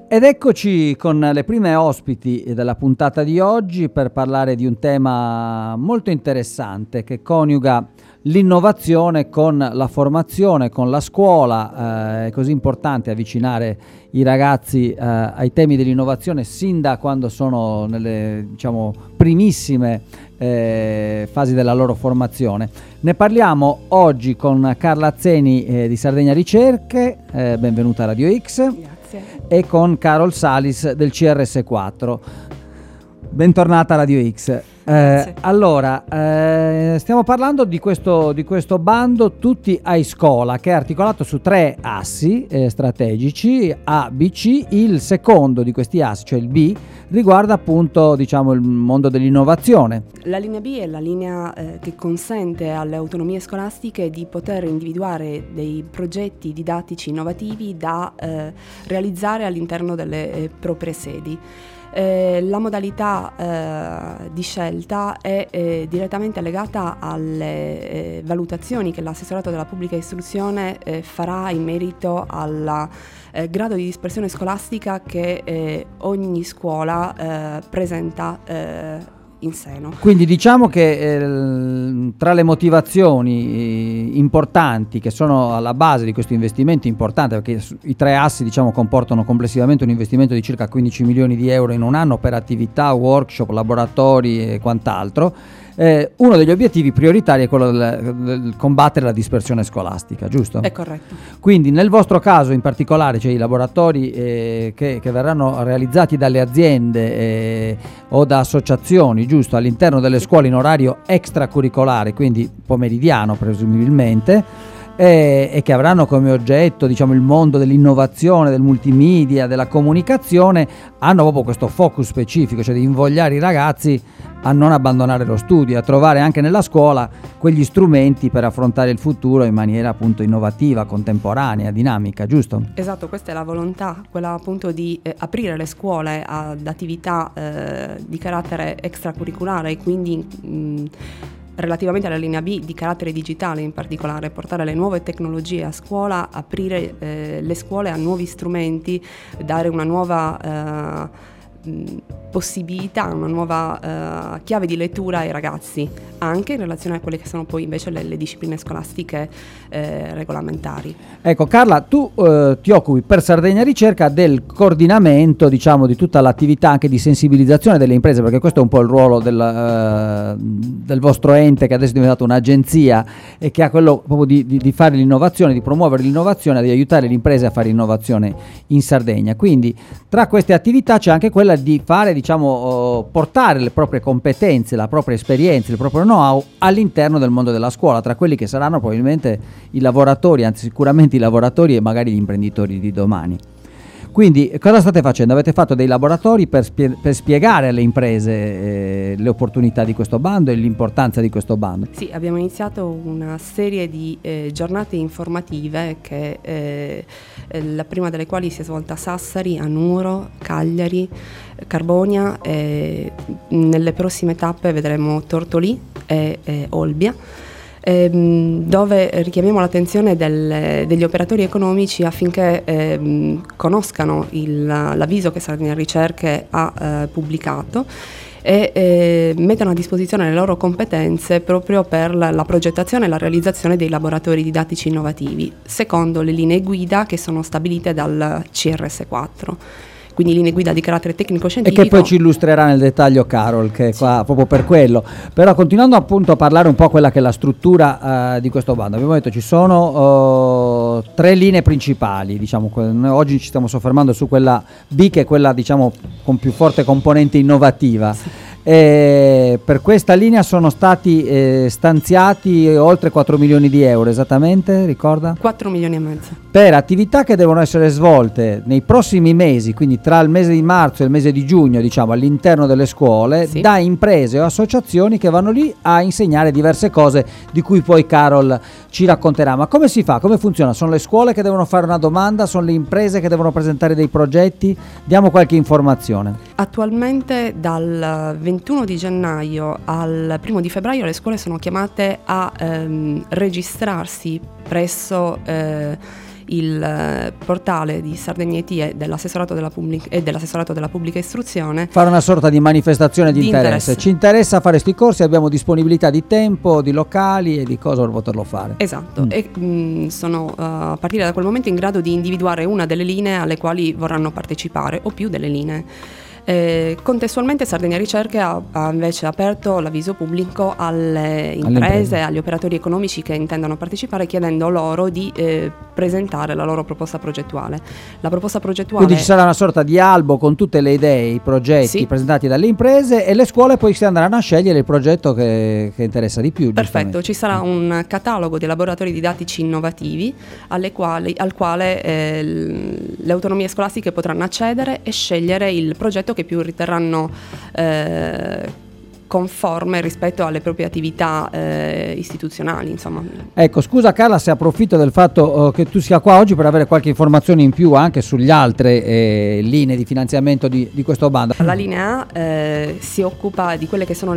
Ed eccoci con le prime ospiti della puntata di oggi per parlare di un tema molto interessante che coniuga l'innovazione con la formazione, con la scuola. È così importante avvicinare i ragazzi ai temi dell'innovazione sin da quando sono nelle, primissime fasi della loro formazione. Ne parliamo oggi con Carla Azzeni di Sardegna Ricerche, benvenuta a Radio X. Grazie. E con Carol Salis del CRS4. Bentornata a Radio X. Allora, stiamo parlando di questo bando Tutti a Scuola, che è articolato su 3 assi strategici, A, B, C. Il secondo di questi assi, cioè il B, riguarda appunto il mondo dell'innovazione. La linea B è la linea che consente alle autonomie scolastiche di poter individuare dei progetti didattici innovativi da realizzare all'interno delle proprie sedi. La modalità di scelta è direttamente legata alle valutazioni che l'assessorato della pubblica istruzione farà in merito al grado di dispersione scolastica che ogni scuola presenta in seno. Quindi diciamo che tra le motivazioni importanti che sono alla base di questo investimento importante, perché i 3 assi comportano complessivamente un investimento di circa 15 milioni di euro in un anno per attività, workshop, laboratori e quant'altro, uno degli obiettivi prioritari è quello del combattere la dispersione scolastica, giusto? È corretto. Quindi nel vostro caso in particolare, cioè i laboratori che verranno realizzati dalle aziende o da associazioni, giusto, all'interno delle scuole in orario extracurricolare, quindi pomeridiano presumibilmente, e che avranno come oggetto il mondo dell'innovazione, del multimedia, della comunicazione, hanno proprio questo focus specifico, cioè di invogliare i ragazzi a non abbandonare lo studio, a trovare anche nella scuola quegli strumenti per affrontare il futuro in maniera appunto innovativa, contemporanea, dinamica, giusto? Esatto, questa è la volontà, quella appunto di aprire le scuole ad attività di carattere extracurriculare e quindi relativamente alla linea B di carattere digitale in particolare, portare le nuove tecnologie a scuola, aprire le scuole a nuovi strumenti, dare una nuova possibilità, una nuova chiave di lettura ai ragazzi, anche in relazione a quelle che sono poi invece le discipline scolastiche regolamentari. Ecco Carla, tu ti occupi per Sardegna Ricerca del coordinamento di tutta l'attività anche di sensibilizzazione delle imprese, perché questo è un po' il ruolo del vostro ente, che adesso è diventato un'agenzia e che ha quello proprio di fare l'innovazione, di promuovere l'innovazione, di aiutare le imprese a fare innovazione in Sardegna. Quindi tra queste attività c'è anche quella di fare, portare le proprie competenze, la propria esperienza, il proprio know-how all'interno del mondo della scuola, tra quelli che saranno probabilmente i lavoratori, anzi sicuramente i lavoratori e magari gli imprenditori di domani. Quindi cosa state facendo? Avete fatto dei laboratori per spiegare alle imprese le opportunità di questo bando e l'importanza di questo bando? Sì, abbiamo iniziato una serie di giornate informative che la prima delle quali si è svolta a Sassari, a Nuoro, Cagliari, Carbonia, e nelle prossime tappe vedremo Tortolì e Olbia, dove richiamiamo l'attenzione degli operatori economici affinché conoscano l'avviso che Sardegna Ricerche ha pubblicato e mettano a disposizione le loro competenze proprio per la progettazione e la realizzazione dei laboratori didattici innovativi, secondo le linee guida che sono stabilite dal CRS4. Quindi linee guida di carattere tecnico-scientifico. E che poi ci illustrerà nel dettaglio Carol, che è qua proprio per quello. Però continuando appunto a parlare un po' quella che è la struttura di questo bando, abbiamo detto ci sono 3 linee principali, noi oggi ci stiamo soffermando su quella B, che è quella con più forte componente innovativa. Sì. Per questa linea sono stati stanziati oltre 4 milioni di euro, esattamente, ricorda? 4 milioni e mezzo. Per attività che devono essere svolte nei prossimi mesi, quindi tra il mese di marzo e il mese di giugno, all'interno delle scuole, sì, da imprese o associazioni che vanno lì a insegnare diverse cose di cui poi Carol ci racconterà. Ma come si fa? Come funziona? Sono le scuole che devono fare una domanda? Sono le imprese che devono presentare dei progetti? Diamo qualche informazione. Attualmente dal 21 di gennaio al 1 di febbraio le scuole sono chiamate a registrarsi presso il portale di Sardegna IT e dell'assessorato della pubblica istruzione. Fare una sorta di manifestazione di interesse. Ci interessa fare questi corsi, abbiamo disponibilità di tempo, di locali e di cosa per poterlo fare. Esatto, e sono a partire da quel momento in grado di individuare una delle linee alle quali vorranno partecipare o più delle linee. Contestualmente Sardegna Ricerche ha invece aperto l'avviso pubblico alle imprese, agli operatori economici che intendano partecipare, chiedendo loro di presentare la loro proposta progettuale. La proposta progettuale, quindi ci sarà una sorta di albo con tutte le idee, i progetti presentati dalle imprese, e le scuole poi si andranno a scegliere il progetto che interessa di più. Perfetto, ci sarà un catalogo di laboratori didattici innovativi al quale le autonomie scolastiche potranno accedere e scegliere il progetto che più riterranno conforme rispetto alle proprie attività istituzionali, insomma. Ecco, scusa Carla se approfitto del fatto che tu sia qua oggi per avere qualche informazione in più anche sulle altre linee di finanziamento di questo bando. La linea A si occupa di quelle che sono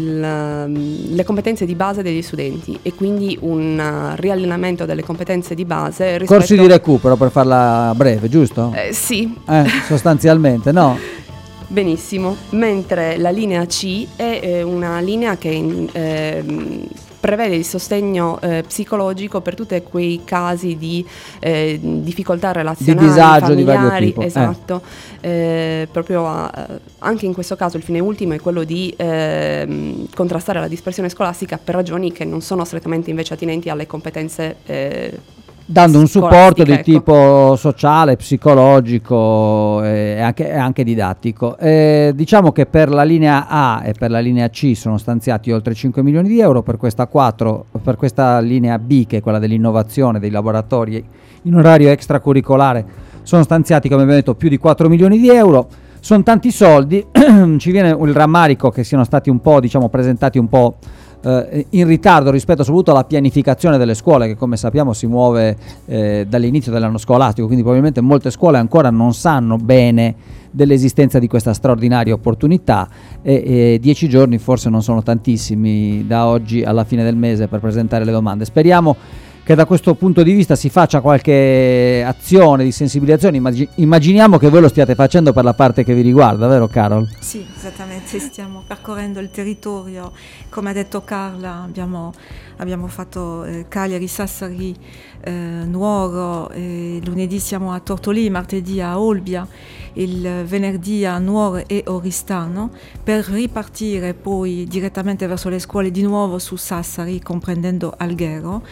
le competenze di base degli studenti, e quindi un riallineamento delle competenze di base rispetto... Corsi di recupero, per farla breve, giusto? Sì. Sostanzialmente, no? Benissimo, mentre la linea C è una linea che prevede il sostegno psicologico per tutti quei casi di difficoltà relazionali, di disagio familiari, di vario tipo. Esatto. Proprio anche in questo caso il fine ultimo è quello di contrastare la dispersione scolastica per ragioni che non sono strettamente invece attinenti alle competenze dando un supporto di ecco. tipo sociale, psicologico e anche didattico. Diciamo che per la linea A e per la linea C sono stanziati oltre 5 milioni di euro, per questa linea B, che è quella dell'innovazione dei laboratori in orario extracurricolare, sono stanziati, come abbiamo detto, più di 4 milioni di euro. Sono tanti soldi, ci viene il rammarico che siano stati un po', presentati un po' in ritardo rispetto soprattutto alla pianificazione delle scuole, che come sappiamo si muove dall'inizio dell'anno scolastico, quindi probabilmente molte scuole ancora non sanno bene dell'esistenza di questa straordinaria opportunità, e 10 giorni forse non sono tantissimi da oggi alla fine del mese per presentare le domande. Speriamo che da questo punto di vista si faccia qualche azione di sensibilizzazione. Immaginiamo che voi lo stiate facendo per la parte che vi riguarda, vero Carol? Sì, esattamente, stiamo percorrendo il territorio, come ha detto Carla, abbiamo fatto Cagliari, Sassari, Nuoro, lunedì siamo a Tortolì, martedì a Olbia, il venerdì a Nuoro e Oristano, per ripartire poi direttamente verso le scuole di nuovo su Sassari, comprendendo Alghero.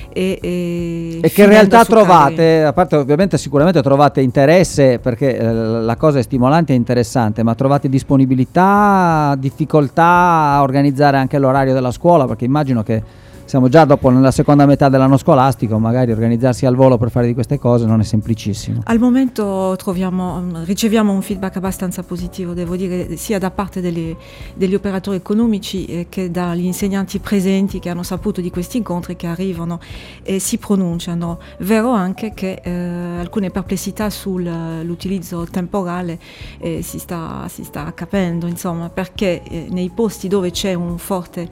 E che in realtà trovate, a parte ovviamente sicuramente trovate interesse, perché la cosa è stimolante e interessante, ma trovate disponibilità, difficoltà a organizzare anche l'orario della scuola, perché immagino che siamo già dopo nella seconda metà dell'anno scolastico, magari organizzarsi al volo per fare di queste cose non è semplicissimo. Al momento riceviamo un feedback abbastanza positivo, devo dire, sia da parte degli operatori economici che dagli insegnanti presenti, che hanno saputo di questi incontri, che arrivano e si pronunciano. Vero anche che alcune perplessità sull'utilizzo temporale si sta capendo, insomma, perché nei posti dove c'è una forte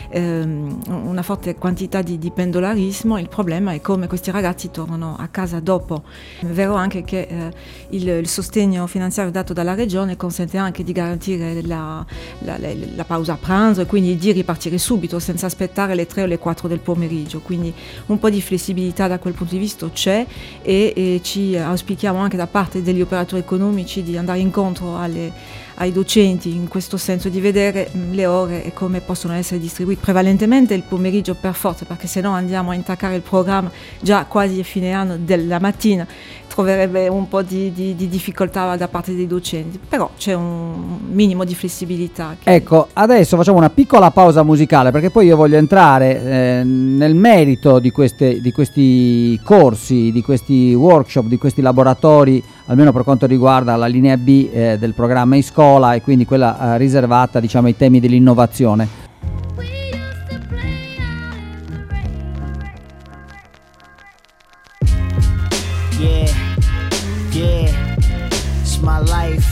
quantità di pendolarismo, il problema è come questi ragazzi tornano a casa dopo. È vero anche che il sostegno finanziario dato dalla regione consente anche di garantire la pausa pranzo, e quindi di ripartire subito senza aspettare le 3 o le 4 del pomeriggio, quindi un po' di flessibilità da quel punto di vista c'è, e ci auspichiamo anche da parte degli operatori economici di andare incontro ai docenti in questo senso, di vedere le ore e come possono essere distribuite, prevalentemente il pomeriggio per forza, perché se no andiamo a intaccare il programma già quasi a fine anno della mattina, troverebbe un po' di difficoltà da parte dei docenti, però c'è un minimo di flessibilità. Ecco, adesso facciamo una piccola pausa musicale, perché poi io voglio entrare nel merito di questi corsi, di questi workshop, di questi laboratori, almeno per quanto riguarda la linea B del programma iScola, e quindi quella riservata, diciamo, ai temi dell'innovazione. Yeah, it's my life.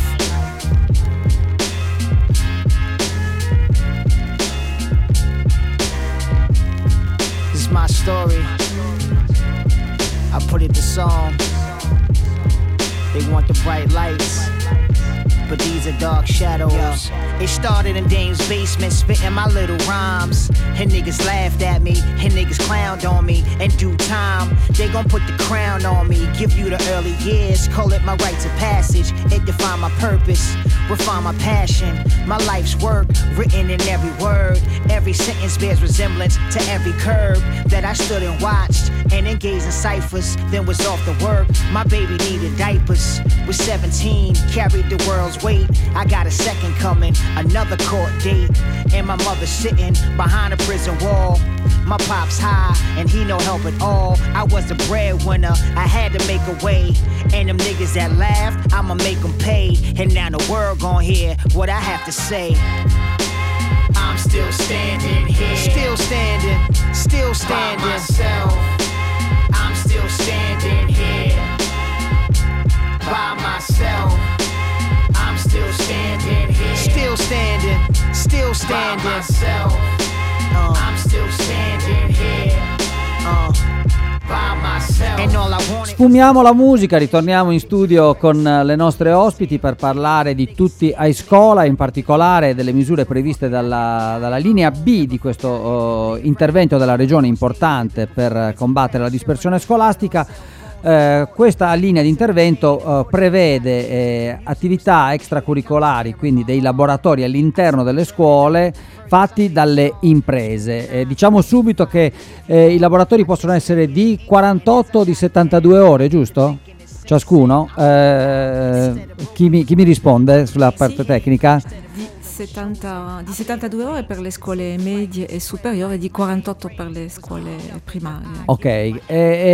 This is my story. I put it to song. They want the bright lights, but these are dark shadows. It started in Dame's basement, spitting my little rhymes. And niggas laughed at me, and niggas clowned on me. In due time, they gon' put the crown on me. Give you the early years, call it my rites of passage. It defined my purpose, refine my passion. My life's work, written in every word. Every sentence bears resemblance to every curve that I stood and watched, and engaged in ciphers, then was off to work. My baby needed diapers. Was 17, carried the world's weight. I got a second coming, another court date. And my mother sitting behind a prison wall. My pop's high, and he no help at all. I was the breadwinner, I had to make a way. And them niggas that laughed, I'ma make them pay. And now the world gon' hear what I have to say. I'm still standing here. Still standing, still standing. By myself, I'm still standing here. By myself, I'm still standing here. Still standing, still standing. By myself, I'm still standing here. By myself. And all I want. Sfumiamo la musica, ritorniamo in studio con le nostre ospiti per parlare di Tutti a Scuola, in particolare delle misure previste dalla linea B di questo intervento della Regione importante per combattere la dispersione scolastica. Questa linea di intervento prevede attività extracurricolari, quindi dei laboratori all'interno delle scuole fatti dalle imprese. Diciamo subito che i laboratori possono essere di 48 o di 72 ore, giusto? Ciascuno? Chi mi risponde sulla parte tecnica? Di 72 ore per le scuole medie e superiori, di 48 per le scuole primarie. Ok,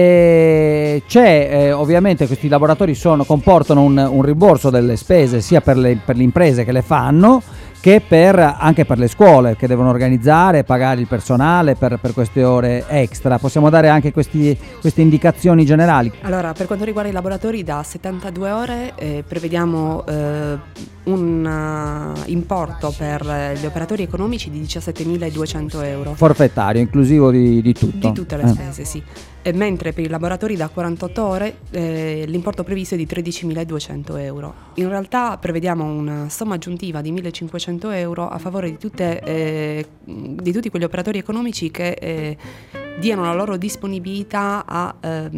c'è ovviamente questi laboratori comportano un rimborso delle spese sia per le imprese che le fanno che anche per le scuole che devono organizzare, pagare il personale per queste ore extra. Possiamo dare anche queste indicazioni generali? Allora, per quanto riguarda i laboratori da 72 ore prevediamo un importo per gli operatori economici di 17.200 euro. Forfettario, inclusivo di tutto? Di tutte le spese, sì. Mentre per i laboratori da 48 ore l'importo previsto è di 13.200 euro. In realtà prevediamo una somma aggiuntiva di 1.500 euro a favore di tutti quegli operatori economici che diano la loro disponibilità a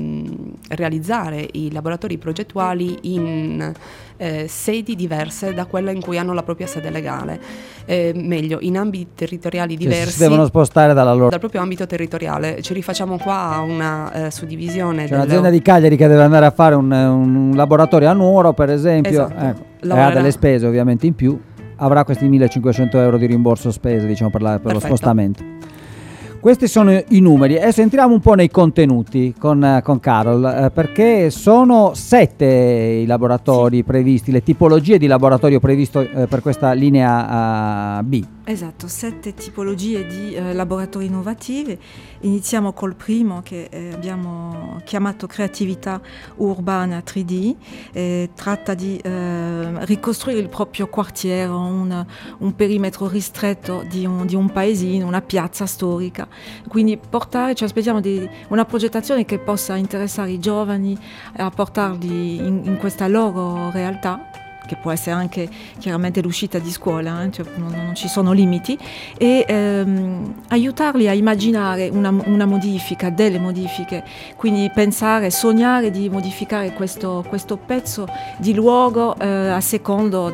realizzare i laboratori progettuali in sedi diverse da quella in cui hanno la propria sede legale, meglio in ambiti territoriali diversi. Si devono spostare dal proprio ambito territoriale. Ci rifacciamo qua a una suddivisione. C'è un'azienda di Cagliari che deve andare a fare un laboratorio a Nuoro, per esempio, esatto. Ha delle spese ovviamente in più, avrà questi 1.500 euro di rimborso spese, diciamo, per lo spostamento. Questi sono i numeri. Adesso entriamo un po' nei contenuti con Carol, perché sono 7 i laboratori previsti, le tipologie di laboratorio previsto per questa linea B. Esatto, 7 tipologie di laboratori innovativi. Iniziamo col primo che abbiamo chiamato creatività urbana 3D. Tratta di ricostruire il proprio quartiere, un perimetro ristretto di un paesino, una piazza storica. Quindi ci aspettiamo una progettazione che possa interessare i giovani, a portarli in questa loro realtà, che può essere anche chiaramente l'uscita di scuola, cioè non ci sono limiti, e aiutarli a immaginare una modifica, delle modifiche, quindi sognare di modificare questo pezzo di luogo a secondo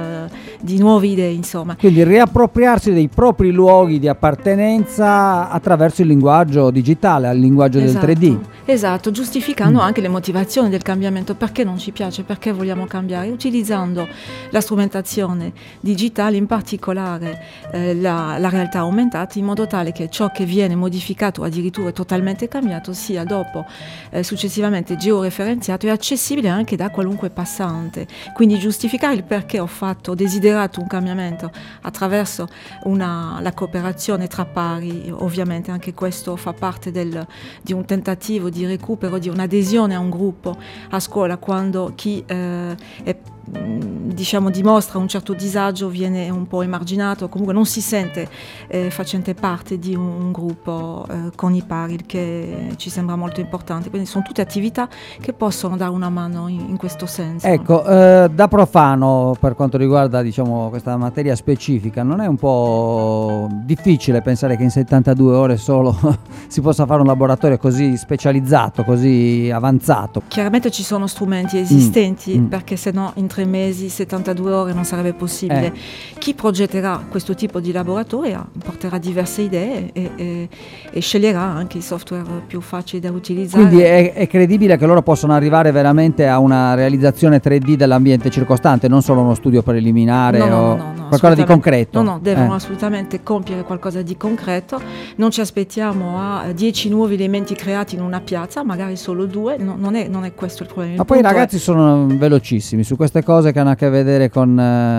di nuove idee, insomma. Quindi riappropriarsi dei propri luoghi di appartenenza attraverso il linguaggio digitale, al linguaggio del 3D. Esatto, giustificando anche le motivazioni del cambiamento, perché non ci piace, perché vogliamo cambiare, utilizzando la strumentazione digitale, in particolare la realtà aumentata, in modo tale che ciò che viene modificato o addirittura totalmente cambiato sia dopo successivamente georeferenziato e accessibile anche da qualunque passante. Quindi giustificare il perché ho desiderato un cambiamento attraverso la cooperazione tra pari. Ovviamente anche questo fa parte di un tentativo di recupero, di un'adesione a un gruppo a scuola, quando chi è diciamo dimostra un certo disagio viene un po' emarginato, comunque non si sente facente parte di un gruppo con i pari, che ci sembra molto importante. Quindi sono tutte attività che possono dare una mano in questo senso. Ecco, da profano, per quanto riguarda, diciamo, questa materia specifica, non è un po' difficile pensare che in 72 ore solo si possa fare un laboratorio così specializzato, così avanzato? Chiaramente ci sono strumenti esistenti, perché se no in 3 mesi, 72 ore non sarebbe possibile. Chi progetterà questo tipo di laboratorio porterà diverse idee e sceglierà anche i software più facili da utilizzare. Quindi è credibile che loro possano arrivare veramente a una realizzazione 3D dell'ambiente circostante, non solo uno studio preliminare no, qualcosa di concreto? No, devono assolutamente compiere qualcosa di concreto. Non ci aspettiamo a 10 nuovi elementi creati in una piazza, magari solo 2, non è questo il problema. Ma poi i ragazzi sono velocissimi su queste cose che hanno a che vedere con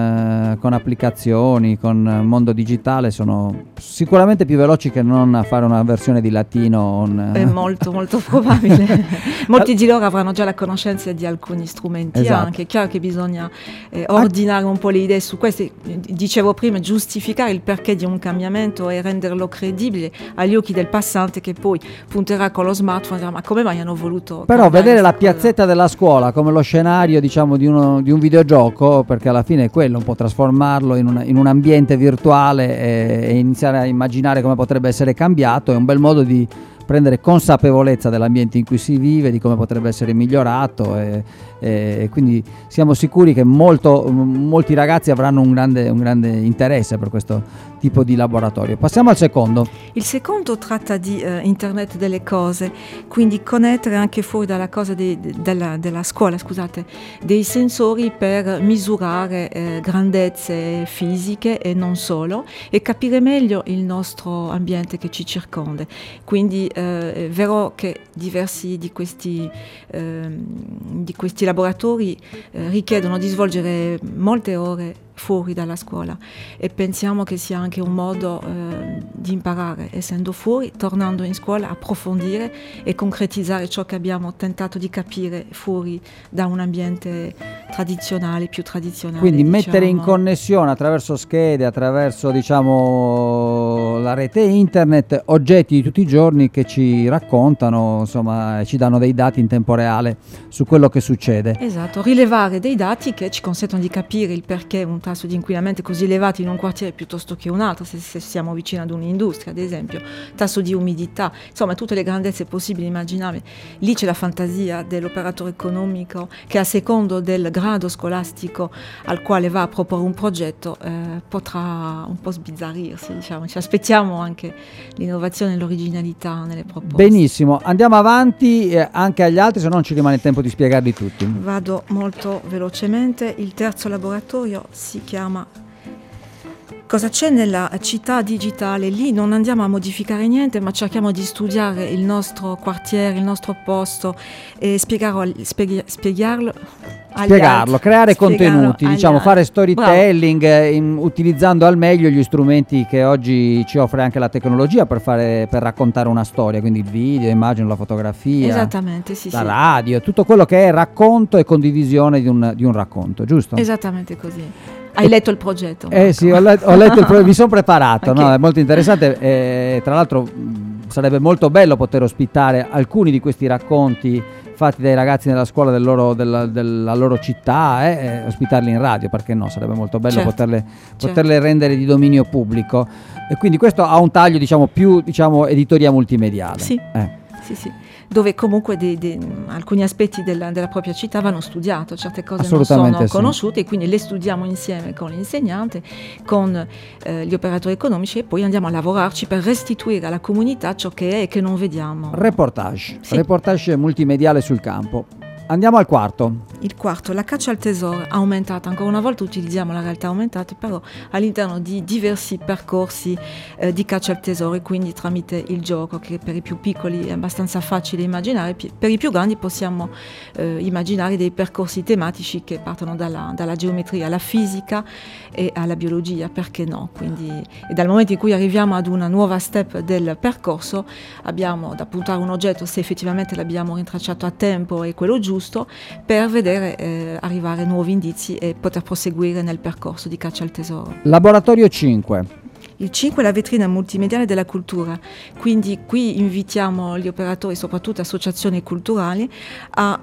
applicazioni, con mondo digitale, sono sicuramente più veloci che non a fare una versione di latino. È molto molto probabile. Molti di loro avranno già la conoscenza di alcuni strumenti, esatto. Anche è chiaro che bisogna ordinare un po' le idee su questi. Dicevo prima, giustificare il perché di un cambiamento e renderlo credibile agli occhi del passante, che poi punterà con lo smartphone e dirà: ma come mai hanno voluto? Però vedere la piazzetta della scuola come lo scenario, diciamo, di un videogioco, perché alla fine è quello, un po' trasformarlo in un ambiente virtuale e iniziare a immaginare come potrebbe essere cambiato, è un bel modo di prendere consapevolezza dell'ambiente in cui si vive, di come potrebbe essere migliorato, e quindi siamo sicuri che molti ragazzi avranno un grande interesse per questo tipo di laboratorio. Passiamo al secondo. Il secondo tratta di internet delle cose, quindi connettere anche fuori dalla cosa della scuola, dei sensori per misurare grandezze fisiche e non solo, e capire meglio il nostro ambiente che ci circonda. Quindi è vero che diversi di questi laboratori richiedono di svolgere molte ore fuori dalla scuola, e pensiamo che sia anche un modo di imparare, essendo fuori, tornando in scuola, approfondire e concretizzare ciò che abbiamo tentato di capire fuori da un ambiente tradizionale, più tradizionale. Quindi mettere in connessione attraverso schede, attraverso, diciamo, la rete internet, oggetti di tutti i giorni che ci raccontano, insomma, ci danno dei dati in tempo reale su quello che succede. Esatto, rilevare dei dati che ci consentono di capire il perché un tasso di inquinamento è così elevato in un quartiere piuttosto che un altro, se siamo vicini ad un'industria, ad esempio, tasso di umidità, insomma tutte le grandezze possibili e immaginabili. Lì c'è la fantasia dell'operatore economico che, a secondo del grado scolastico al quale va a proporre un progetto, potrà un po' sbizzarrirsi, diciamo. Ci aspettiamo anche l'innovazione e l'originalità nelle proposte. Benissimo, andiamo avanti anche agli altri, se no non ci rimane il tempo di spiegarli tutti. Vado molto velocemente. Il terzo laboratorio si chiama Cosa c'è nella città digitale. Lì non andiamo a modificare niente, ma cerchiamo di studiare il nostro quartiere, il nostro posto, e spiegarlo, creare contenuti, diciamo, fare storytelling, utilizzando al meglio gli strumenti che oggi ci offre anche la tecnologia per raccontare una storia, quindi il video, immagino, la fotografia, esattamente, sì, la radio, tutto quello che è racconto e condivisione di un racconto, giusto? Esattamente così. Hai letto il progetto? Sì, ho letto il progetto, mi sono preparato, Okay. no? È molto interessante, tra l'altro sarebbe molto bello poter ospitare alcuni di questi racconti fatti dai ragazzi nella scuola della loro città, ospitarli in radio, perché no? Sarebbe molto bello, certo, poterle rendere di dominio pubblico, e quindi questo ha un taglio, diciamo, più, diciamo, editoria multimediale. Sì. Sì. Dove comunque alcuni aspetti della propria città vanno studiati, certe cose non sono conosciute, e quindi le studiamo insieme con l'insegnante, con gli operatori economici, e poi andiamo a lavorarci per restituire alla comunità ciò che è e che non vediamo. Reportage multimediale sul campo. Andiamo al quarto. Il quarto, la caccia al tesoro aumentata. Ancora una volta utilizziamo la realtà aumentata, però all'interno di diversi percorsi di caccia al tesoro, e quindi tramite il gioco, che per i più piccoli è abbastanza facile immaginare. Per i più grandi possiamo immaginare dei percorsi tematici che partono dalla geometria alla fisica e alla biologia, perché no? Quindi, e dal momento in cui arriviamo ad una nuova step del percorso, abbiamo da puntare un oggetto, se effettivamente l'abbiamo rintracciato a tempo e quello giusto, giusto per vedere arrivare nuovi indizi e poter proseguire nel percorso di caccia al tesoro. Laboratorio 5. Il 5 è la vetrina multimediale della cultura, quindi qui invitiamo gli operatori, soprattutto associazioni culturali, a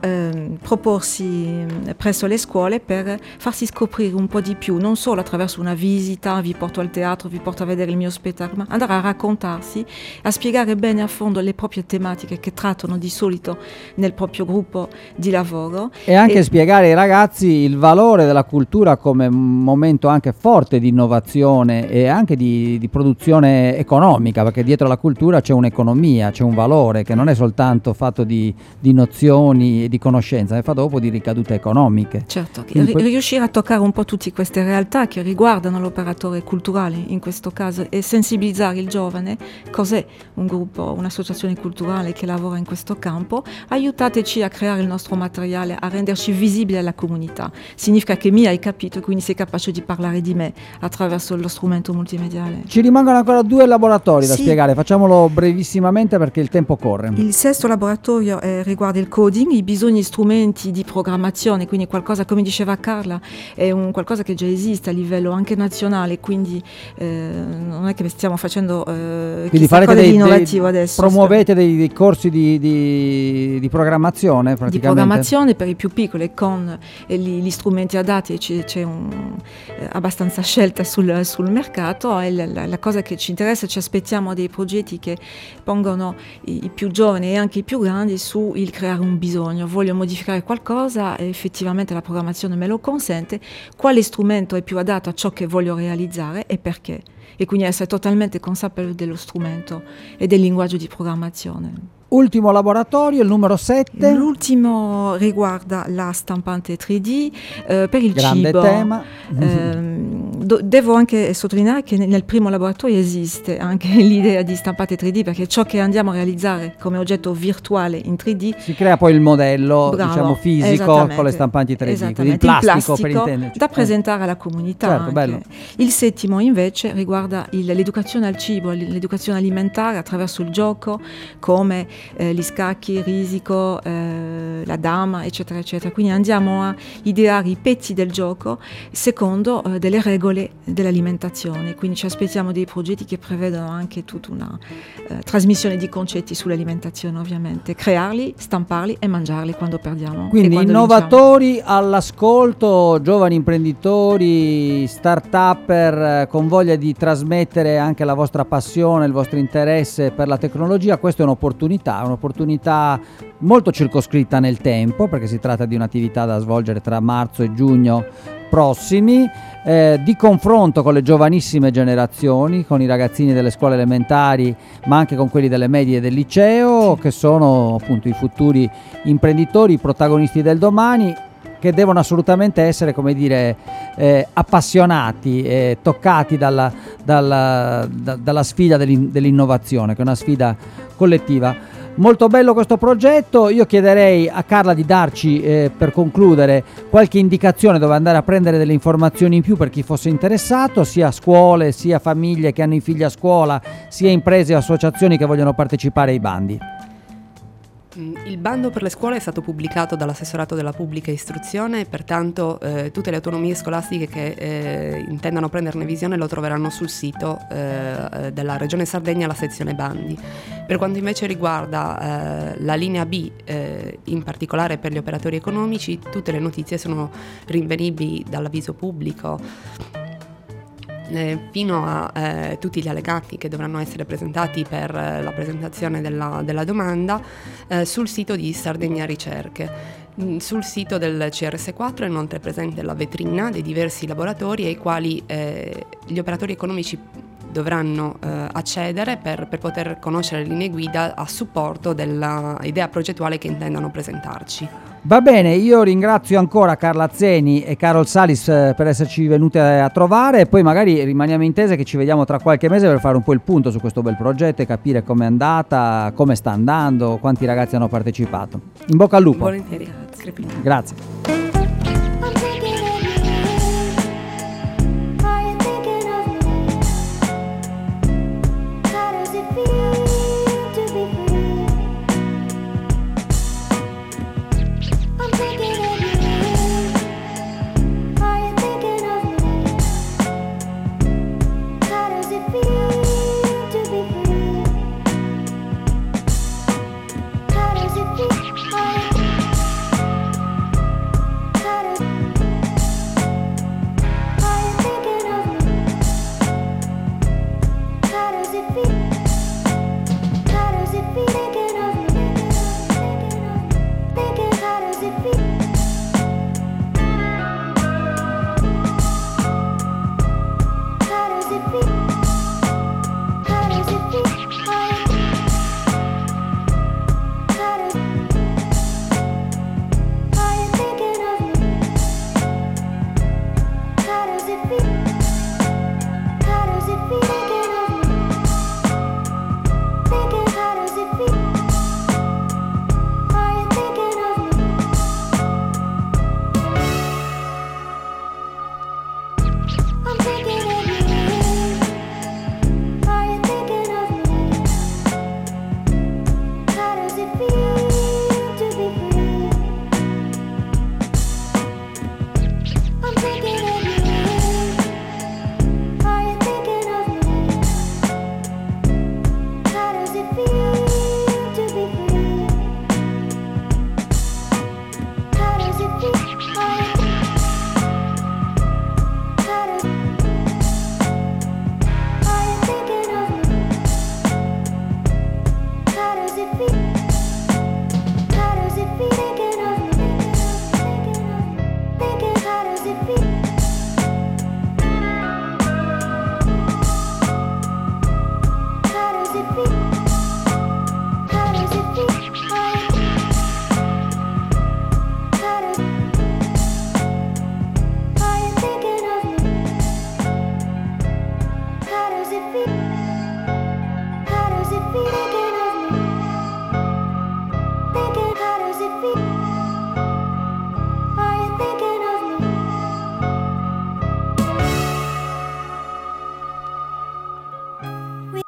proporsi presso le scuole per farsi scoprire un po' di più, non solo attraverso una visita, vi porto al teatro, vi porto a vedere il mio spettacolo, ma andare a raccontarsi, a spiegare bene a fondo le proprie tematiche che trattano di solito nel proprio gruppo di lavoro. E anche spiegare ai ragazzi il valore della cultura come momento anche forte di innovazione e anche di produzione economica, perché dietro la cultura c'è un'economia, c'è un valore che non è soltanto fatto di nozioni e di conoscenza, è fatto proprio di ricadute economiche. Certo, riuscire a toccare un po' tutte queste realtà che riguardano l'operatore culturale in questo caso e sensibilizzare il giovane, cos'è un gruppo, un'associazione culturale che lavora in questo campo, aiutateci a creare il nostro materiale, a renderci visibili alla comunità. Significa che mi hai capito e quindi sei capace di parlare di me attraverso lo strumento multimediale. Ci rimangono ancora 2 laboratori da spiegare, facciamolo brevissimamente perché il tempo corre. Il 6º laboratorio riguarda il coding, i bisogni strumenti di programmazione, quindi qualcosa, come diceva Carla, è qualcosa che già esiste a livello anche nazionale, quindi non è che stiamo facendo chissà cosa di innovativo adesso. Promuovete dei corsi di programmazione praticamente? Di programmazione per i più piccoli con gli strumenti adatti, c'è abbastanza scelta sul mercato. La cosa che ci interessa, ci aspettiamo dei progetti che pongono i più giovani e anche i più grandi su il creare un bisogno. Voglio modificare qualcosa e effettivamente la programmazione me lo consente. Quale strumento è più adatto a ciò che voglio realizzare e perché? E quindi essere totalmente consapevoli dello strumento e del linguaggio di programmazione. Ultimo laboratorio, il numero 7. L'ultimo riguarda la stampante 3D per il grande cibo. Tema. Devo anche sottolineare che nel primo laboratorio esiste anche l'idea di stampante 3D, perché ciò che andiamo a realizzare come oggetto virtuale in 3D si crea poi il modello, bravo, fisico con le stampanti 3D, quindi il plastico per intenderci. Da presentare alla comunità. Certo, bello. Il 7° invece riguarda l'educazione al cibo, l'educazione alimentare attraverso il gioco, come gli scacchi, il risico, la dama, eccetera, eccetera. Quindi andiamo a ideare i pezzi del gioco secondo delle regole dell'alimentazione. Quindi ci aspettiamo dei progetti che prevedono anche tutta una trasmissione di concetti sull'alimentazione, ovviamente. Crearli, stamparli e mangiarli quando perdiamo. Quindi innovatori all'ascolto, giovani imprenditori, start-upper con voglia di trasmettere anche la vostra passione, il vostro interesse per la tecnologia. Questa è un'opportunità molto circoscritta nel tempo, perché si tratta di un'attività da svolgere tra marzo e giugno prossimi, di confronto con le giovanissime generazioni, con i ragazzini delle scuole elementari, ma anche con quelli delle medie e del liceo, che sono appunto i futuri imprenditori, i protagonisti del domani, che devono assolutamente essere, come dire, appassionati, toccati dalla sfida dell'innovazione, che è una sfida collettiva. Molto bello questo progetto. Io chiederei a Carla di darci, per concludere, qualche indicazione dove andare a prendere delle informazioni in più per chi fosse interessato, sia scuole, sia famiglie che hanno i figli a scuola, sia imprese e associazioni che vogliono partecipare ai bandi. Il bando per le scuole è stato pubblicato dall'assessorato della pubblica istruzione, pertanto tutte le autonomie scolastiche che intendano prenderne visione lo troveranno sul sito della Regione Sardegna, la sezione bandi. Per quanto invece riguarda la linea B, in particolare per gli operatori economici, tutte le notizie sono rinvenibili dall'avviso pubblico fino a tutti gli allegati che dovranno essere presentati per la presentazione della domanda sul sito di Sardegna Ricerche. Sul sito del CRS4 è inoltre presente la vetrina dei diversi laboratori ai quali gli operatori economici dovranno accedere per poter conoscere le linee guida a supporto della idea progettuale che intendano presentarci. Va bene, io ringrazio ancora Carla Azzeni e Carol Salis per esserci venute a trovare, e poi magari rimaniamo intese che ci vediamo tra qualche mese per fare un po' il punto su questo bel progetto e capire com'è andata, come sta andando, quanti ragazzi hanno partecipato. In bocca al lupo. Volentieri. Grazie. I'm si